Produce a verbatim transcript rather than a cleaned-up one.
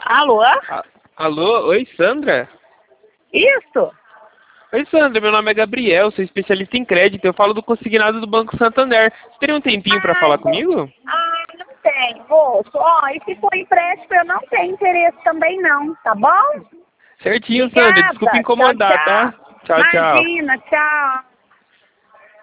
Alô? A- Alô? Oi, Sandra? Isso? Oi, Sandra. Meu nome é Gabriel, sou especialista em crédito. Eu falo do consignado do Banco Santander. Você teria um tempinho para falar comigo? Ah, não tem, moço. Ó, e se for empréstimo, eu não tenho interesse também não, tá bom? Certinho, Sandra. Obrigada. Desculpa Tchau, incomodar, tá? tchau. Tchau, tchau. Imagina, tchau.